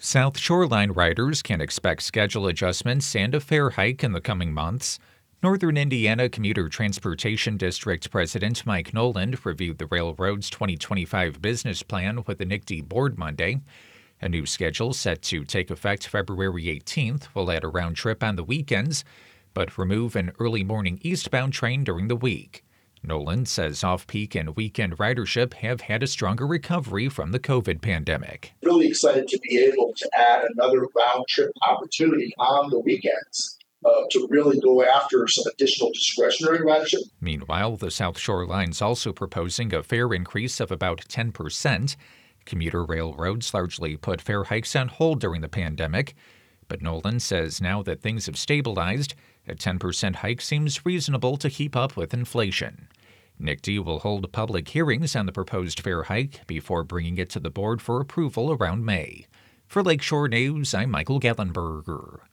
South Shoreline riders can expect schedule adjustments and a fare hike in the coming months. Northern Indiana Commuter Transportation District President Mike Noland reviewed the railroad's 2025 business plan with the NICD board Monday. A new schedule set to take effect February 18th will add a round trip on the weekends, but remove an early morning eastbound train during the week. Noland says off-peak and weekend ridership have had a stronger recovery from the COVID pandemic. Really excited to be able to add another round trip opportunity on the weekends to really go after some additional discretionary ridership. Meanwhile, the South Shore Line's also proposing a fare increase of about 10%. Commuter railroads largely put fare hikes on hold during the pandemic, but Noland says now that things have stabilized, a 10% hike seems reasonable to keep up with inflation. NICD will hold public hearings on the proposed fare hike before bringing it to the board for approval around May. For Lakeshore News, I'm Michael Gellenberger.